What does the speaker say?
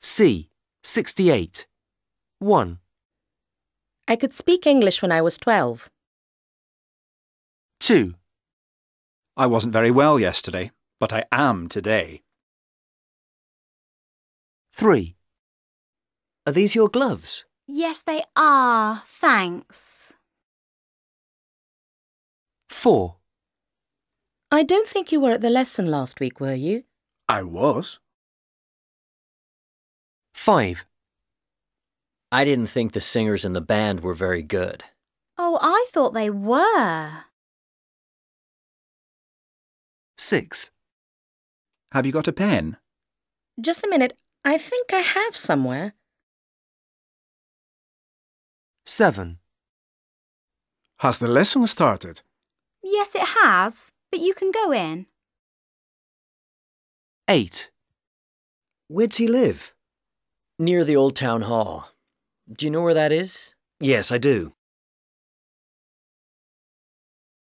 C. 68. 1, I could speak English when I was 12. 2, I wasn't very well yesterday, but I am today. 3, Are these your gloves? Yes, they are. Thanks. 4, I don't think you were at the lesson last week, were you? I was. 5, I didn't think the singers in the band were very good. Oh, I thought they were. 6, Have you got a pen? Just a minute. I think I have somewhere. 7, Has the lesson started? Yes, it has, but you can go in. 8, Where does he live? Near the old town hall. Do you know where that is? Yes, I do.